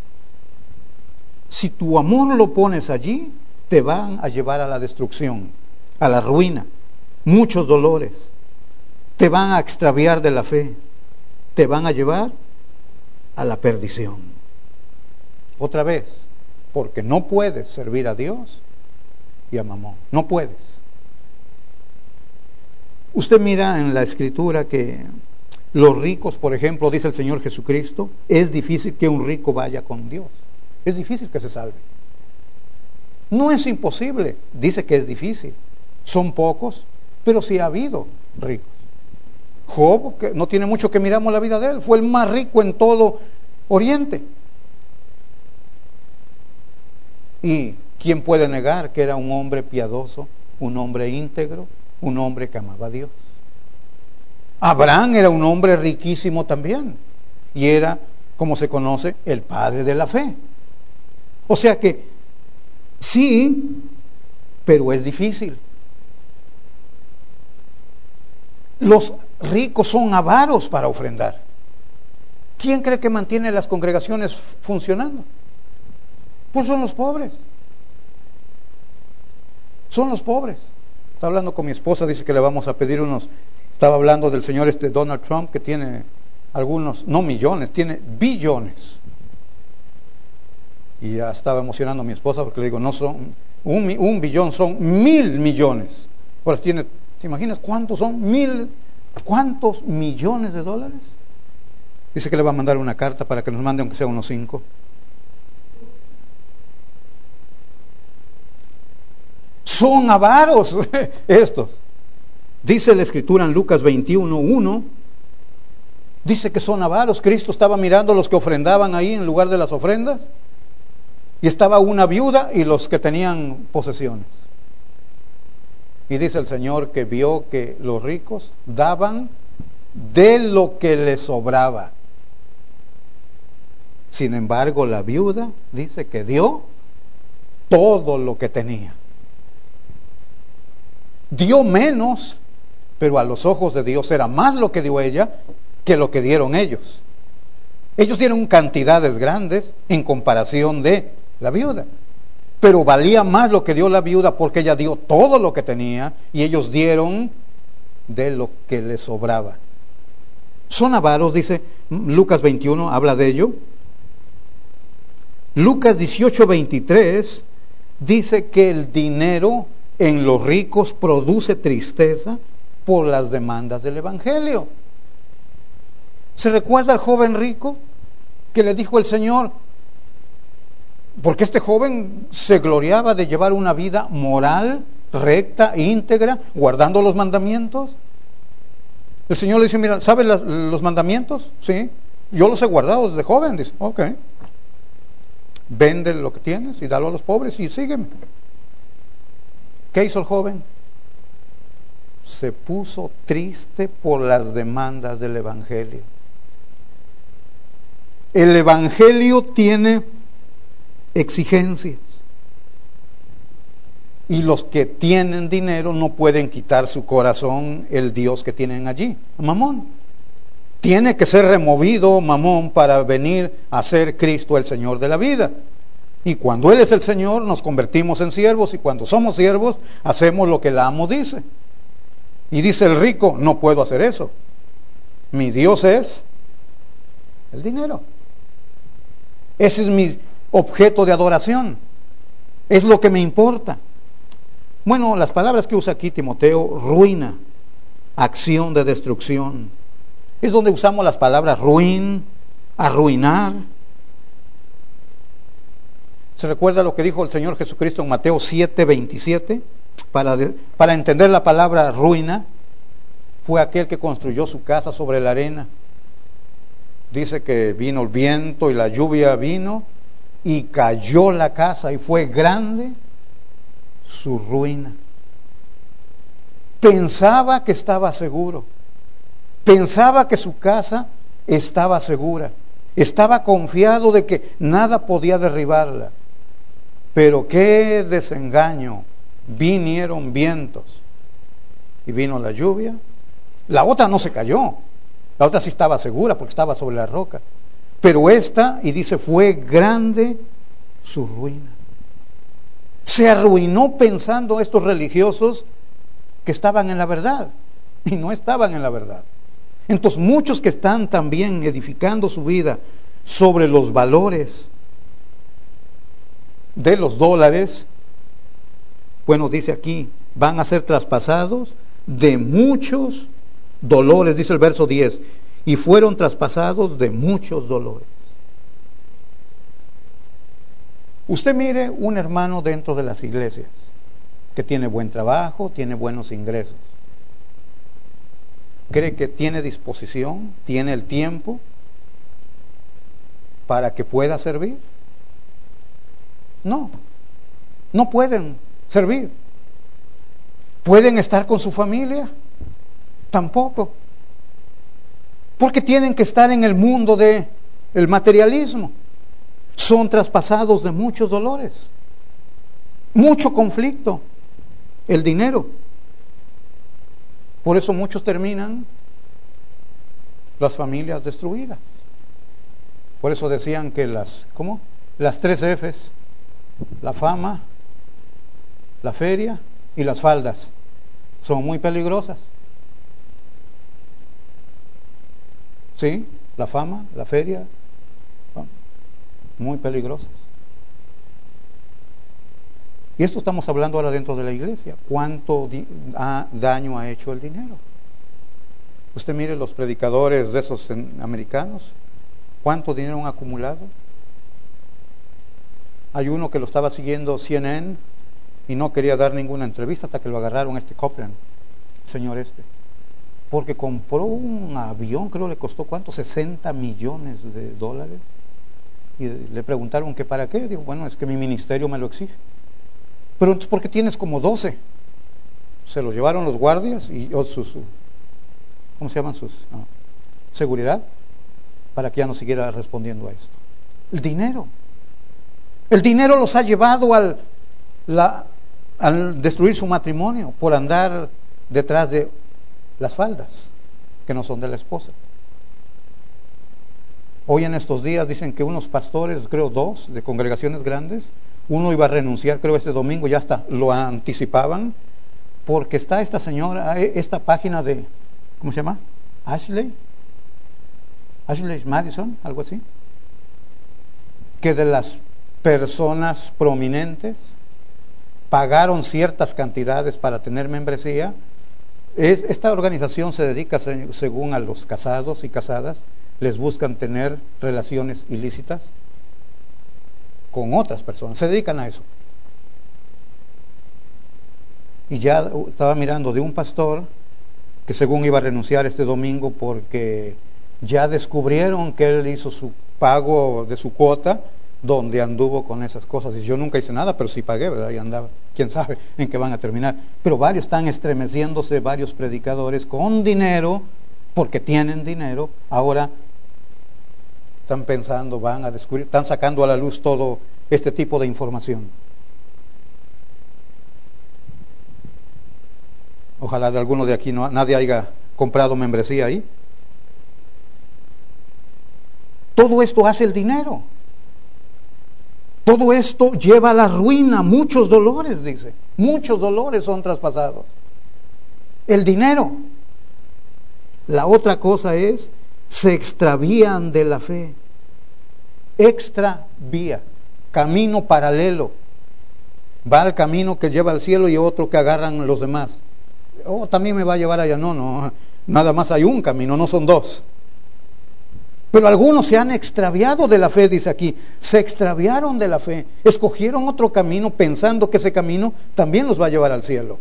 si tu amor lo pones allí, te van a llevar a la destrucción, a la ruina, muchos dolores, te van a extraviar de la fe, te van a llevar a la perdición. Otra vez, porque no puedes servir a Dios y a Mamón, no puedes. Usted mira en la Escritura que los ricos, por ejemplo, dice el Señor Jesucristo, es difícil que un rico vaya con Dios, es difícil que se salve. No es imposible, dice que es difícil, son pocos, pero sí ha habido ricos. Job, que no tiene mucho que miramos la vida de él, fue el más rico en todo Oriente. ¿Y quién puede negar que era un hombre piadoso, un hombre íntegro, un hombre que amaba a Dios? Abraham era un hombre riquísimo también, y era, como se conoce, el padre de la fe. O sea que, sí, pero es difícil. Los ricos son avaros para ofrendar. ¿Quién cree que mantiene las congregaciones funcionando? Pues son los pobres. Son los pobres. Estaba hablando con mi esposa, dice que le vamos a pedir unos, estaba hablando del señor este Donald Trump, que tiene algunos, no millones, tiene billones. Y ya estaba emocionando a mi esposa porque le digo, no son un, un billón, son mil millones. Pues tiene, ¿te imaginas cuántos son? Mil, ¿cuántos millones de dólares? Dice que le va a mandar una carta para que nos mande aunque sea unos cinco. Son avaros estos. Dice la Escritura en Lucas veintiuno, uno, dice que son avaros. Cristo estaba mirando a los que ofrendaban ahí en lugar de las ofrendas, y estaba una viuda y los que tenían posesiones. Y dice el Señor que vio que los ricos daban de lo que les sobraba. Sin embargo, la viuda dice que dio todo lo que tenía. Dio menos, pero a los ojos de Dios era más lo que dio ella que lo que dieron ellos. Ellos dieron cantidades grandes en comparación de la viuda, pero valía más lo que dio la viuda porque ella dio todo lo que tenía y ellos dieron de lo que les sobraba. Son avaros, dice Lucas veintiuno, habla de ello. Lucas dieciocho, veintitrés dice que el dinero en los ricos produce tristeza por las demandas del Evangelio. ¿Se recuerda al joven rico que le dijo el Señor? Porque este joven se gloriaba de llevar una vida moral, recta, íntegra, guardando los mandamientos. El Señor le dice, mira, ¿sabes las, los mandamientos? Sí, yo los he guardado desde joven. Dice, ok, vende lo que tienes y dalo a los pobres y sígueme. ¿Qué hizo el joven? Se puso triste por las demandas del Evangelio. El Evangelio tiene exigencias. Y los que tienen dinero no pueden quitar su corazón el Dios que tienen allí, Mamón. Tiene que ser removido Mamón para venir a ser Cristo el Señor de la vida. Y cuando Él es el Señor, nos convertimos en siervos, y cuando somos siervos, hacemos lo que el amo dice. Y dice el rico, no puedo hacer eso. Mi Dios es el dinero. Ese es mi objeto de adoración. Es lo que me importa. Bueno, las palabras que usa aquí Timoteo, ruina, acción de destrucción. Es donde usamos las palabras ruin, arruinar. ¿Se recuerda lo que dijo el Señor Jesucristo en Mateo siete, veintisiete? Para, de, para entender la palabra ruina, fue aquel que construyó su casa sobre la arena. Dice que vino el viento y la lluvia vino y cayó la casa y fue grande su ruina. Pensaba que estaba seguro, pensaba que su casa estaba segura, estaba confiado de que nada podía derribarla. Pero qué desengaño, vinieron vientos y vino la lluvia. La otra no se cayó, la otra sí estaba segura porque estaba sobre la roca. Pero esta, y dice, fue grande su ruina. Se arruinó pensando estos religiosos que estaban en la verdad, y no estaban en la verdad. Entonces muchos que están también edificando su vida sobre los valores de los dólares, bueno, dice aquí, van a ser traspasados de muchos dolores, dice el verso diez, y fueron traspasados de muchos dolores. Usted mire un hermano dentro de las iglesias que tiene buen trabajo, tiene buenos ingresos. ¿Cree que tiene disposición, tiene el tiempo para que pueda servir? No, no pueden servir. ¿Pueden estar con su familia? Tampoco. Porque tienen que estar en el mundo del materialismo. Son traspasados de muchos dolores, mucho conflicto, el dinero. Por eso muchos terminan las familias destruidas. Por eso decían que las, ¿cómo? Las tres Fs, la fama, la feria y las faldas. son muy peligrosas. Sí, la fama, la feria, son muy peligrosas. Y esto estamos hablando ahora dentro de la iglesia. ¿Cuánto di- ha- daño ha hecho el dinero? Usted mire los predicadores de esos en- americanos, ¿cuánto dinero han acumulado? Hay uno que lo estaba siguiendo C N N y no quería dar ninguna entrevista hasta que lo agarraron, este Copeland, señor este, porque compró un avión, creo le costó ¿cuánto? sesenta millones de dólares. Y le preguntaron que para qué. Dijo, bueno, es que mi ministerio me lo exige. Pero entonces, ¿por qué tienes como doce? Se los llevaron los guardias y o sus, ¿cómo se llaman sus? No, seguridad, para que ya no siguiera respondiendo a esto. El dinero. El dinero los ha llevado al, la, al destruir su matrimonio por andar detrás de las faldas que no son de la esposa. Hoy en estos días dicen que unos pastores, creo dos, de congregaciones grandes, uno iba a renunciar, creo este domingo, ya hasta lo anticipaban, porque está esta señora, esta página de, ¿cómo se llama? Ashley, Ashley Madison, algo así, que de las personas prominentes pagaron ciertas cantidades para tener membresía. Es, esta organización se dedica, según a los casados y casadas, les buscan tener relaciones ilícitas con otras personas, se dedican a eso. Y ya estaba mirando de un pastor que según iba a renunciar este domingo porque ya descubrieron que él hizo su pago de su cuota donde anduvo con esas cosas. Y yo nunca hice nada, pero sí pagué, ¿verdad? Y andaba, quién sabe en qué van a terminar. Pero varios están estremeciéndose, varios predicadores con dinero, porque tienen dinero, ahora están pensando, van a descubrir, están sacando a la luz todo este tipo de información. Ojalá de alguno de aquí no, nadie haya comprado membresía ahí. Todo esto hace el dinero. Todo esto lleva a la ruina, muchos dolores, dice. Muchos dolores son traspasados. El dinero. La otra cosa es, se extravían de la fe. Extravía, camino paralelo. Va al camino que lleva al cielo y otro que agarran los demás. Oh, también me va a llevar allá. No, no, nada más hay un camino, no son dos. Pero algunos se han extraviado de la fe, dice aquí. Se extraviaron de la fe. Escogieron otro camino pensando que ese camino también los va a llevar al cielo.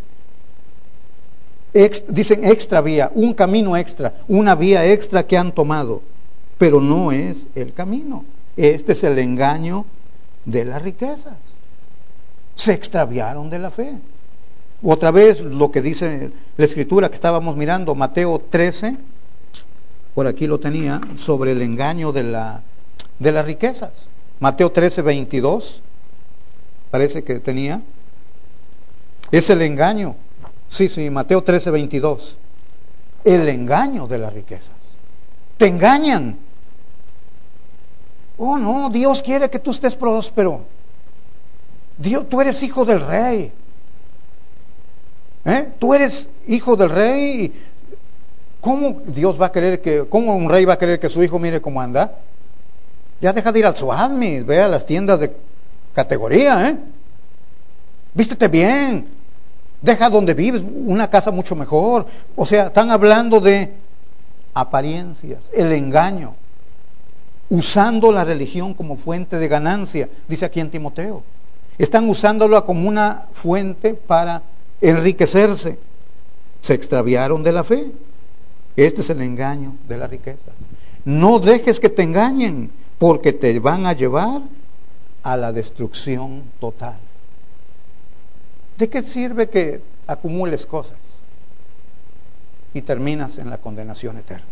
Ex, dicen extra vía, un camino extra, una vía extra que han tomado. Pero no es el camino. Este es el engaño de las riquezas. Se extraviaron de la fe. Otra vez lo que dice la escritura que estábamos mirando, Mateo trece, por aquí lo tenía, sobre el engaño de, la, de las riquezas. Mateo trece, veintidós, parece que tenía. Es el engaño. Sí, sí, Mateo trece, veintidós. El engaño de las riquezas. Te engañan. Oh, no, Dios quiere que tú estés próspero. Dios, tú eres hijo del rey. ¿Eh? Tú eres hijo del rey. ¿Cómo Dios va a querer que, cómo un rey va a querer que su hijo mire cómo anda? Ya deja de ir al Suadmi, ve a las tiendas de categoría, ¿eh? Vístete bien, deja donde vives una casa mucho mejor. O sea, están hablando de apariencias, el engaño, usando la religión como fuente de ganancia, dice aquí en Timoteo. Están usándola como una fuente para enriquecerse. Se extraviaron de la fe. Este es el engaño de la riqueza. No dejes que te engañen, porque te van a llevar a la destrucción total. ¿De qué sirve que acumules cosas y terminas en la condenación eterna?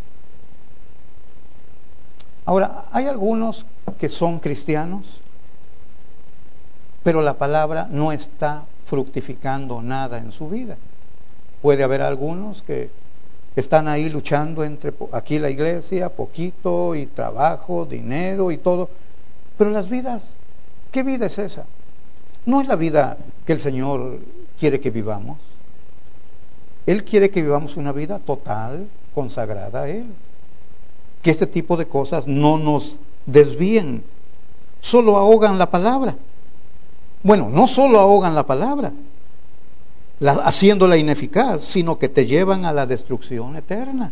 Ahora, hay algunos que son cristianos, pero la palabra no está fructificando nada en su vida. Puede haber algunos que están ahí luchando entre aquí la iglesia, poquito, y trabajo, dinero y todo. Pero las vidas, ¿qué vida es esa? No es la vida que el Señor quiere que vivamos. Él quiere que vivamos una vida total, consagrada a Él. Que este tipo de cosas no nos desvíen, solo ahogan la palabra. Bueno, no solo ahogan la palabra, la, haciéndola ineficaz, sino que te llevan a la destrucción eterna.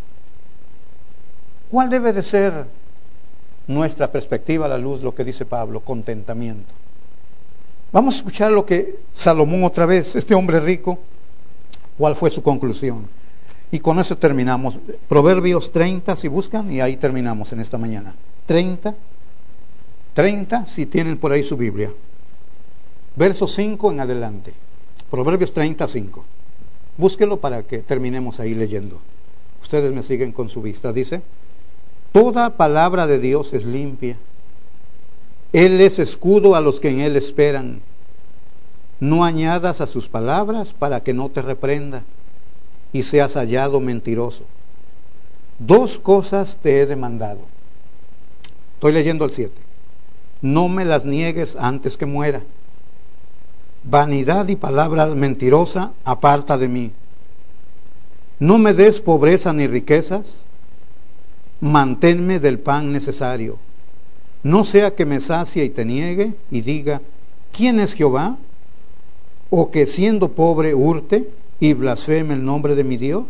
¿Cuál debe de ser nuestra perspectiva a la luz de lo que dice Pablo? Contentamiento. Vamos a escuchar lo que Salomón otra vez, este hombre rico, cuál fue su conclusión. Y con eso terminamos. Proverbios treinta, si buscan, y ahí terminamos en esta mañana. treinta, treinta, si tienen por ahí su Biblia. Verso cinco en adelante. Proverbios treinta, cinco. Búsquelo para que terminemos ahí leyendo. Ustedes me siguen con su vista. Dice: toda palabra de Dios es limpia. Él es escudo a los que en Él esperan. No añadas a sus palabras para que no te reprenda y seas hallado mentiroso. Dos cosas te he demandado. Estoy leyendo el siete. No me las niegues antes que muera. Vanidad y palabra mentirosa aparta de mí. No me des pobreza ni riquezas. Manténme del pan necesario. No sea que me sacie y te niegue y diga: ¿quién es Jehová? O que siendo pobre hurte y blasfeme el nombre de mi Dios.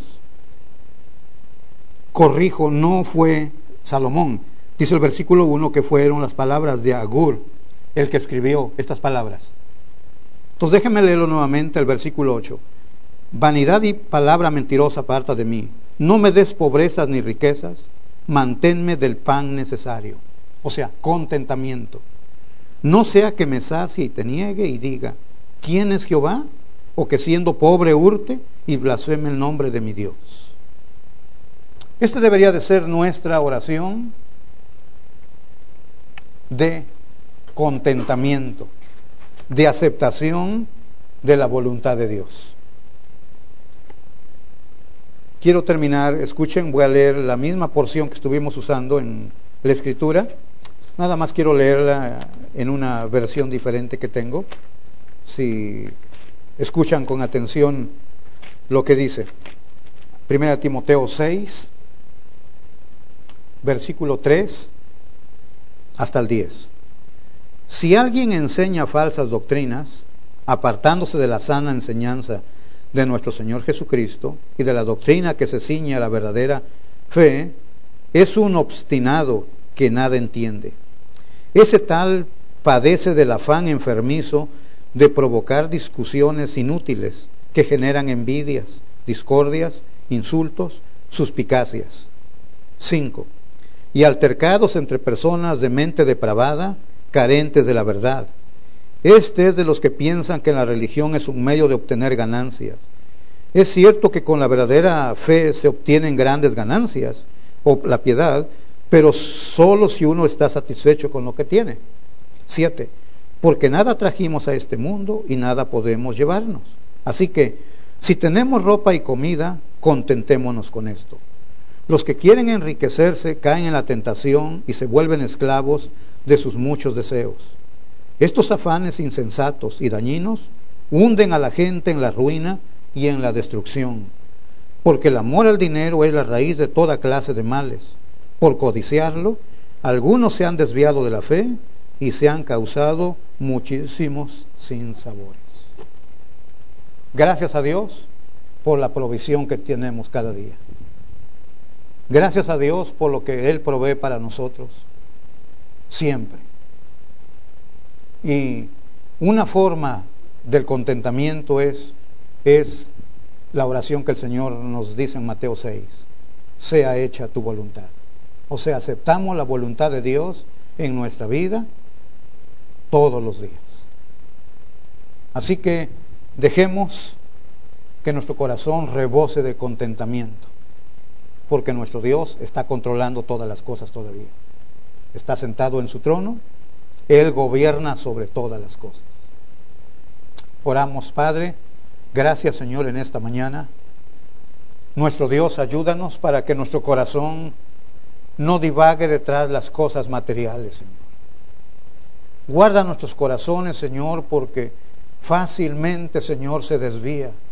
Corrijo, no fue Salomón. Dice el versículo uno que fueron las palabras de Agur, el que escribió estas palabras. Entonces déjenme leerlo nuevamente, el versículo ocho. Vanidad y palabra mentirosa aparta de mí. No me des pobrezas ni riquezas. Manténme del pan necesario. O sea, contentamiento. No sea que me sacie y te niegue y diga: ¿quién es Jehová? O que siendo pobre hurte y blasfeme el nombre de mi Dios. Esta debería de ser nuestra oración de contentamiento, de aceptación de la voluntad de Dios. Quiero terminar, escuchen, voy a leer la misma porción que estuvimos usando en la Escritura. Nada más quiero leerla en una versión diferente que tengo. Si escuchan con atención lo que dice. Primera Timoteo seis, versículo tres hasta el diez. Si alguien enseña falsas doctrinas, apartándose de la sana enseñanza de nuestro Señor Jesucristo y de la doctrina que se ciñe a la verdadera fe, es un obstinado que nada entiende. Ese tal padece del afán enfermizo de provocar discusiones inútiles que generan envidias, discordias, insultos, suspicacias. cinco. Y altercados entre personas de mente depravada, carentes de la verdad. Este es de los que piensan que la religión es un medio de obtener ganancias. Es cierto que con la verdadera fe se obtienen grandes ganancias, o la piedad, pero solo si uno está satisfecho con lo que tiene. siete. Porque nada trajimos a este mundo y nada podemos llevarnos. Así que, si tenemos ropa y comida, contentémonos con esto. Los que quieren enriquecerse caen en la tentación y se vuelven esclavos de sus muchos deseos. Estos afanes insensatos y dañinos hunden a la gente en la ruina y en la destrucción, porque el amor al dinero es la raíz de toda clase de males. Por codiciarlo, algunos se han desviado de la fe y se han causado muchísimos sinsabores. Gracias a Dios por la provisión que tenemos cada día. Gracias a Dios por lo que Él provee para nosotros siempre. Y una forma del contentamiento es, es la oración que el Señor nos dice en Mateo seis: sea hecha tu voluntad. O sea, aceptamos la voluntad de Dios en nuestra vida todos los días. Así que dejemos que nuestro corazón rebose de contentamiento, porque nuestro Dios está controlando todas las cosas todavía. Está sentado en su trono, Él gobierna sobre todas las cosas. Oramos, Padre, gracias, Señor, en esta mañana. Nuestro Dios, ayúdanos para que nuestro corazón no divague detrás de las cosas materiales, Señor. Guarda nuestros corazones, Señor, porque fácilmente, Señor, se desvía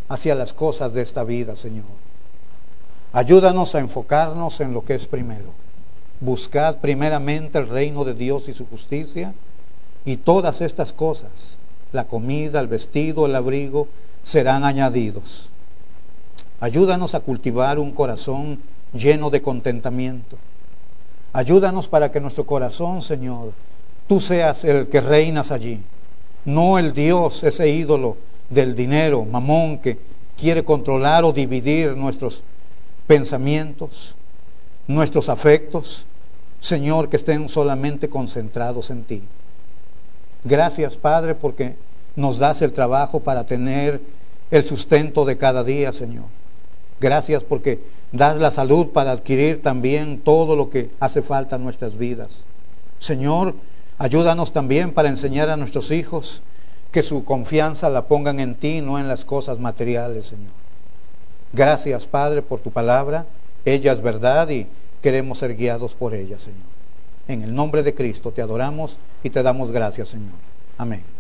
hacia las cosas de esta vida, Señor. Ayúdanos a enfocarnos en lo que es primero. Buscad primeramente el reino de Dios y su justicia, y todas estas cosas, la comida, el vestido, el abrigo, serán añadidos. Ayúdanos a cultivar un corazón lleno de contentamiento. Ayúdanos para que nuestro corazón, Señor, tú seas el que reinas allí, no el Dios, ese ídolo del dinero, Mamón, que quiere controlar o dividir nuestros pensamientos, nuestros afectos. Señor, que estén solamente concentrados en ti. Gracias, Padre, porque nos das el trabajo para tener el sustento de cada día, Señor. Gracias porque das la salud para adquirir también todo lo que hace falta en nuestras vidas. Señor, ayúdanos también para enseñar a nuestros hijos que su confianza la pongan en ti, no en las cosas materiales, Señor. Gracias, Padre, por tu palabra. Ella es verdad y queremos ser guiados por ella, Señor. En el nombre de Cristo te adoramos y te damos gracias, Señor. Amén.